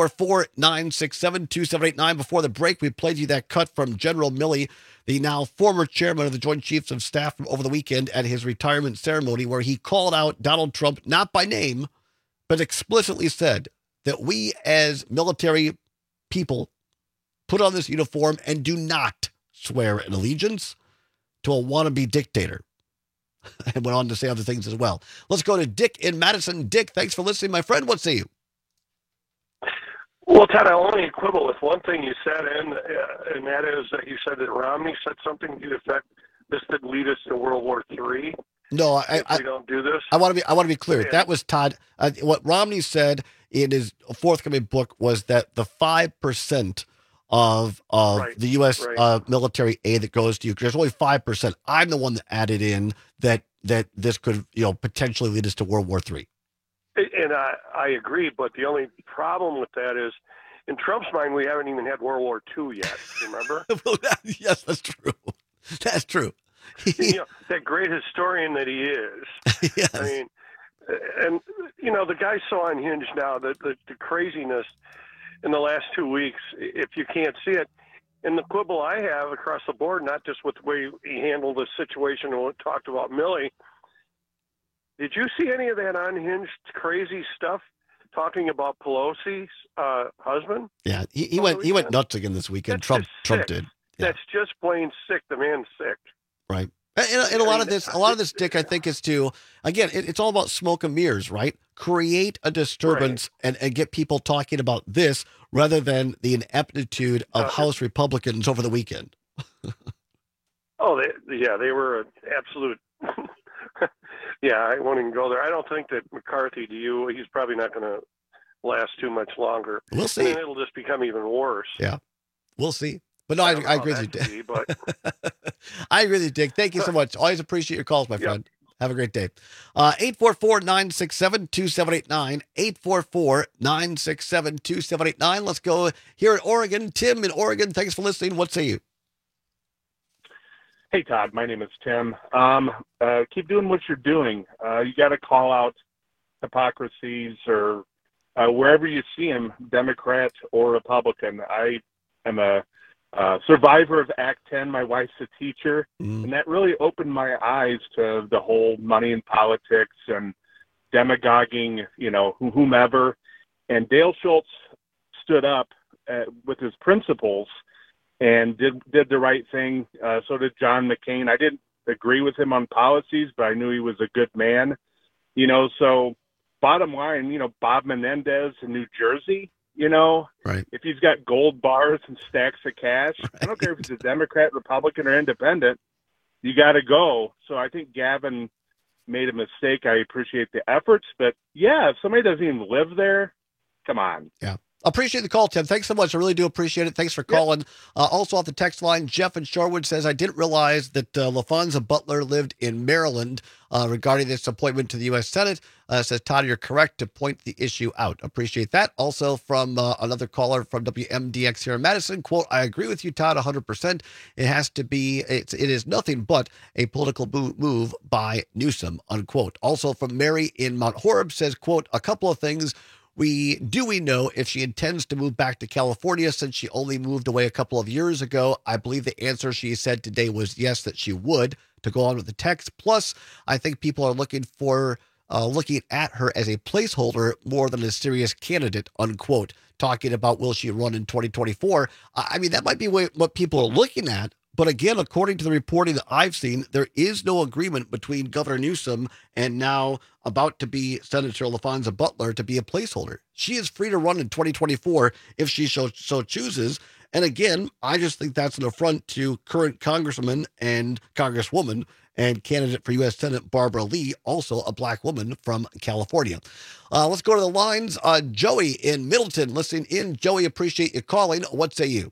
844-967-2789. Before the break, we played you that cut from General Milley, the now former chairman of the Joint Chiefs of Staff, from over the weekend at his retirement ceremony, where he called out Donald Trump, not by name, but explicitly said that we as military people put on this uniform and do not swear an allegiance to a wannabe dictator. And went on to say other things as well. Let's go to Dick in Madison. Dick, thanks for listening, my friend. What say you? Well, Ted, I only quibble with one thing you said, and that is that you said that Romney said something to the effect this could lead us to World War III. No, if we don't do this. I want to be clear. That was Todd. What Romney said in his forthcoming book was that the 5% of the U.S. Military aid that goes to Ukraine, there's only 5%. I'm the one that added in that this could potentially lead us to World War III. And I agree, but the only problem with that is, in Trump's mind, we haven't even had World War II yet. Remember? Yes, that's true. That's true. That great historian that he is. Yes. I mean, and the guy's so unhinged now that the craziness in the last 2 weeks, if you can't see it, and the quibble I have across the board, not just with the way he handled the situation and talked about Milley. Did you see any of that unhinged, crazy stuff talking about Pelosi's husband? Yeah, he went nuts again this weekend. Trump did. Yeah. That's just plain sick. The man's sick. Right. And a lot of this, Dick, I think is to, again, it's all about smoke and mirrors, right? Create a disturbance and get people talking about this rather than the ineptitude of House Republicans over the weekend. They were an absolute. Yeah, I won't even go there. I don't think that McCarthy, he's probably not going to last too much longer. We'll see. And then it'll just become even worse. Yeah, we'll see. But no, I agree with you, Dick. I agree with you, Dick. Thank you so much. Always appreciate your calls, my friend. Have a great day. 844-967-2789, 844-967-2789. Let's go here in Oregon. Tim in Oregon, thanks for listening. What say you? Hey, Todd. My name is Tim. Keep doing what you're doing. You got to call out hypocrisies or wherever you see them, Democrat or Republican. I am a survivor of Act 10. My wife's a teacher, and that really opened my eyes to the whole money in politics and demagoguing, whomever. And Dale Schultz stood up with his principles and did the right thing. So did John McCain. I didn't agree with him on policies, but I knew he was a good man. So bottom line, Bob Menendez in New Jersey, Right. If he's got gold bars and stacks of cash, I don't care if he's a Democrat, Republican, or independent, you got to go. So I think Gavin made a mistake. I appreciate the efforts, but yeah, if somebody doesn't even live there, come on. Yeah. Appreciate the call, Tim. Thanks so much. I really do appreciate it. Thanks for calling. Also off the text line, Jeff in Shorewood says, I didn't realize that LaFonza Butler lived in Maryland regarding this appointment to the U.S. Senate. Says, Todd, you're correct to point the issue out. Appreciate that. Also from another caller from WMDX here in Madison, quote, I agree with you, Todd, 100%. It has to be, it is nothing but a political move by Newsom, unquote. Also from Mary in Mount Horeb says, quote, a couple of things. We know if she intends to move back to California since she only moved away a couple of years ago. I believe the answer she said today was yes, that she would, to go on with the text. Plus, I think people are looking at her as a placeholder more than a serious candidate, unquote, talking about will she run in 2024. I mean, that might be what people are looking at. But again, according to the reporting that I've seen, there is no agreement between Governor Newsom and now about to be Senator LaFonza Butler to be a placeholder. She is free to run in 2024 if she so chooses. And again, I just think that's an affront to current Congressman and Congresswoman and candidate for U.S. Senate Barbara Lee, also a black woman from California. Let's go to the lines. Joey in Middleton, listening in. Joey, appreciate you calling. What say you?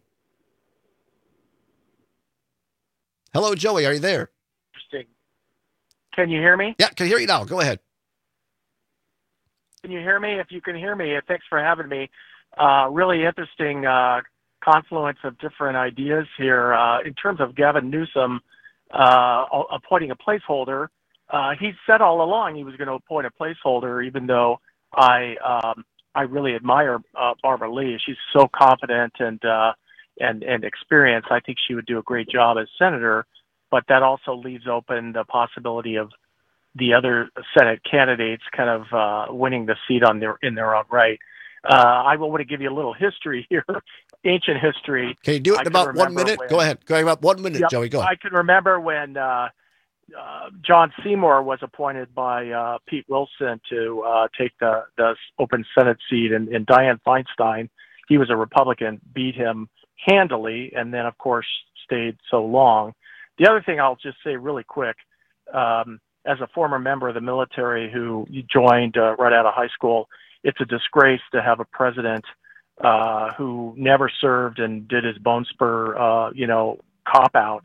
Hello, Joey. Are you there? Interesting. Can you hear me? Yeah, can hear you now. Go ahead. Can you hear me? If you can hear me, thanks for having me. Really interesting confluence of different ideas here. In terms of Gavin Newsom appointing a placeholder, he said all along he was going to appoint a placeholder, even though I really admire Barbara Lee. She's so competent and experienced. I think she would do a great job as senator, but that also leaves open the possibility of the other Senate candidates kind of winning the seat in their own right. I want to give you a little history here, ancient history. Can you do it in about 1 minute? Go ahead. Go about 1 minute, yep, Joey. Go ahead. I can remember when John Seymour was appointed by Pete Wilson to take the open Senate seat, and Dianne Feinstein, he was a Republican, beat him handily, and then, of course, stayed so long. The other thing I'll just say really quick, as a former member of the military who joined right out of high school, it's a disgrace to have a president who never served and did his bone spur, cop-out,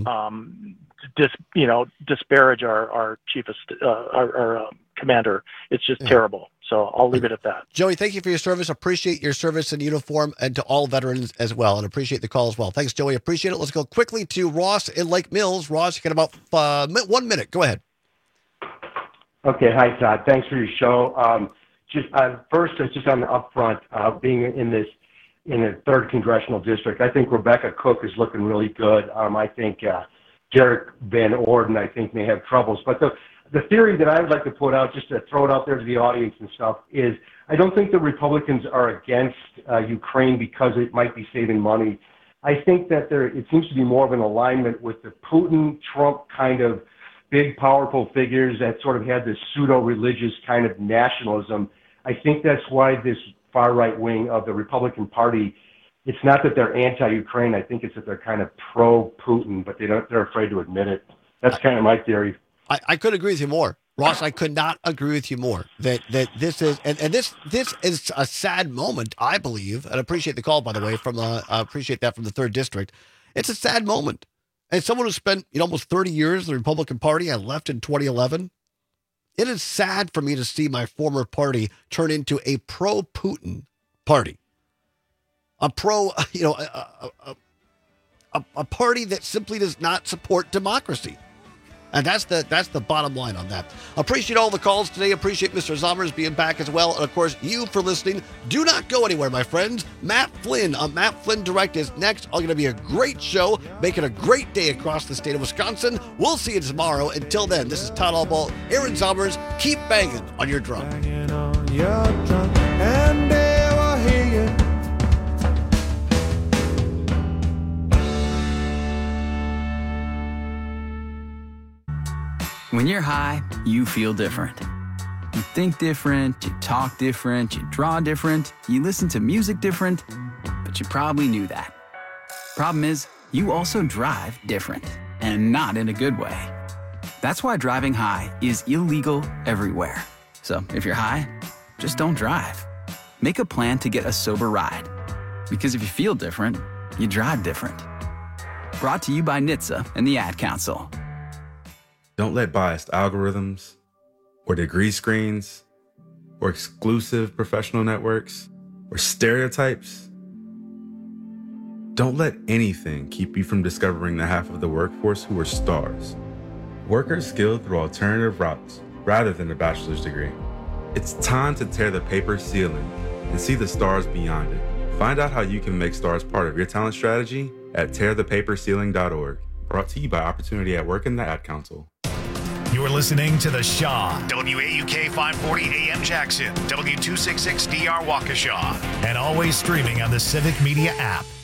disparage our our commander. It's just terrible. So I'll leave it at that. Joey, thank you for your service. Appreciate your service in uniform, and to all veterans as well, and appreciate the call as well. Thanks, Joey. Appreciate it. Let's go quickly to Ross in Lake Mills. Ross, you got about 1 minute. Go ahead. Okay. Hi, Todd. Thanks for your show. First, just on the upfront, being in the 3rd Congressional District, I think Rebecca Cook is looking really good. I think Derek Van Orden, I think, may have troubles. But the theory that I would like to put out, just to throw it out there to the audience and stuff, is I don't think the Republicans are against Ukraine because it might be saving money. I think that it seems to be more of an alignment with the Putin-Trump kind of big, powerful figures that sort of had this pseudo-religious kind of nationalism. I think that's why this far-right wing of the Republican Party, it's not that they're anti-Ukraine. I think it's that they're kind of pro-Putin, but they're afraid to admit it. That's kind of my theory. I couldn't agree with you more, Ross. I could not agree with you more. That this is and this is a sad moment, I believe. And I appreciate the call, by the way. I appreciate that from the 3rd District. It's a sad moment. And someone who spent almost 30 years in the Republican Party, I left in 2011. It is sad for me to see my former party turn into a pro-Putin party, a party that simply does not support democracy. And that's the bottom line on that. Appreciate all the calls today. Appreciate Mr. Zommers being back as well. And, of course, you for listening. Do not go anywhere, my friends. Matt Flynn on Matt Flynn Direct is next. It's going to be a great show. Make it a great day across the state of Wisconsin. We'll see you tomorrow. Until then, this is Todd Albaugh, Aaron Zommers. Keep banging on your drum. When you're high, you feel different. You think different, you talk different, you draw different, you listen to music different, but you probably knew that. Problem is, you also drive different, and not in a good way. That's why driving high is illegal everywhere. So if you're high, just don't drive. Make a plan to get a sober ride. Because if you feel different, you drive different. Brought to you by NHTSA and the Ad Council. Don't let biased algorithms or degree screens or exclusive professional networks or stereotypes. Don't let anything keep you from discovering the half of the workforce who are stars. Workers skilled through alternative routes rather than a bachelor's degree. It's time to tear the paper ceiling and see the stars beyond it. Find out how you can make stars part of your talent strategy at tearthepaperceiling.org. Brought to you by Opportunity at Work and the Ad Council. You're listening to The Shaw, WAUK 540 AM Jackson, W266DR Waukesha, and always streaming on the Civic Media app.